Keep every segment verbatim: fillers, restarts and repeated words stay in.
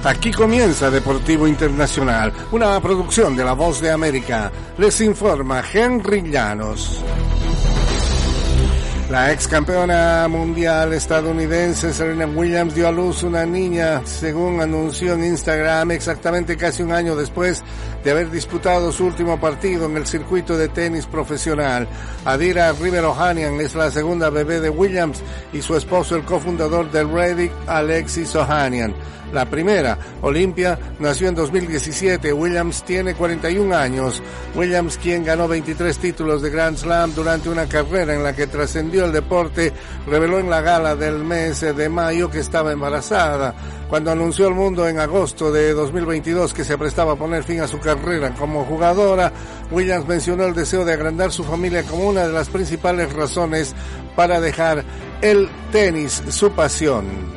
Aquí comienza Deportivo Internacional, una producción de La Voz de América. Les informa Henry Llanos. La ex campeona mundial estadounidense Serena Williams dio a luz una niña, según anunció en Instagram, exactamente casi un año después de haber disputado su último partido en el circuito de tenis profesional. Adira River-Ohanian es la segunda bebé de Williams y su esposo, el cofundador del Reddit, Alexis Ohanian. La primera, Olympia, nació en dos mil diecisiete. Williams tiene cuarenta y un años. Williams, quien ganó veintitrés títulos de Grand Slam durante una carrera en la que trascendió el deporte, reveló en la gala del mes de mayo que estaba embarazada. Cuando anunció al mundo en agosto de dos mil veintidós que se prestaba a poner fin a su carrera como jugadora, Williams mencionó el deseo de agrandar su familia como una de las principales razones para dejar el tenis, su pasión.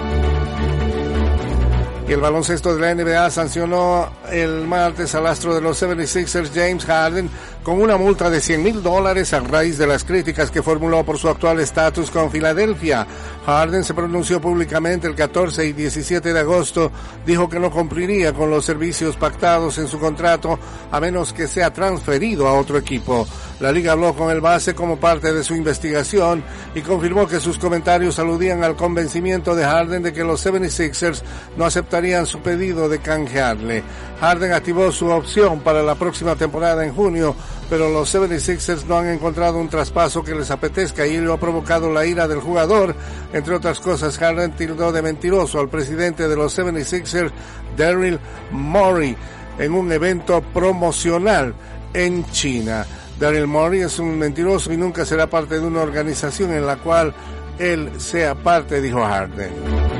Y el baloncesto de la N B A sancionó el martes al astro de los setenta y seis ers James Harden con una multa de cien mil dólares a raíz de las críticas que formuló por su actual estatus con Filadelfia. Harden se pronunció públicamente el catorce y diecisiete de agosto, dijo que no cumpliría con los servicios pactados en su contrato a menos que sea transferido a otro equipo. La liga habló con el base como parte de su investigación y confirmó que sus comentarios aludían al convencimiento de Harden de que los setenta y seis ers no aceptarían su pedido de canjearle. Harden activó su opción para la próxima temporada en junio, pero los setenta y seis ers no han encontrado un traspaso que les apetezca y ello ha provocado la ira del jugador. Entre otras cosas, Harden tildó de mentiroso al presidente de los setenta y seis ers, Daryl Morey, en un evento promocional en China. Daryl Morey es un mentiroso y nunca será parte de una organización en la cual él sea parte, dijo Harden.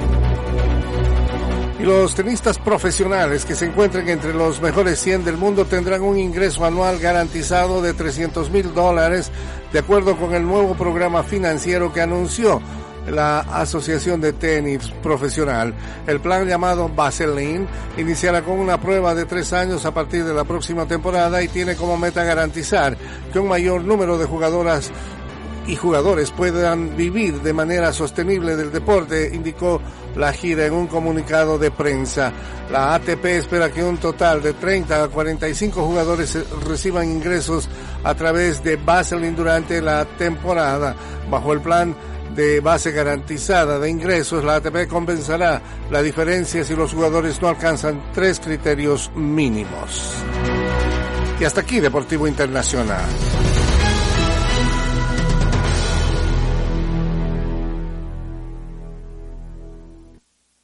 Y los tenistas profesionales que se encuentren entre los mejores cien del mundo tendrán un ingreso anual garantizado de trescientos mil dólares, de acuerdo con el nuevo programa financiero que anunció la Asociación de Tenis Profesional. El plan, llamado Vaseline, iniciará con una prueba de tres años a partir de la próxima temporada y tiene como meta garantizar que un mayor número de jugadoras y jugadores puedan vivir de manera sostenible del deporte, indicó la gira en un comunicado de prensa. La A T P espera que un total de treinta a cuarenta y cinco jugadores reciban ingresos a través de Vaseline durante la temporada. Bajo el plan de base garantizada de ingresos, la A T P compensará la diferencia si los jugadores no alcanzan tres criterios mínimos. Y hasta aquí Deportivo Internacional.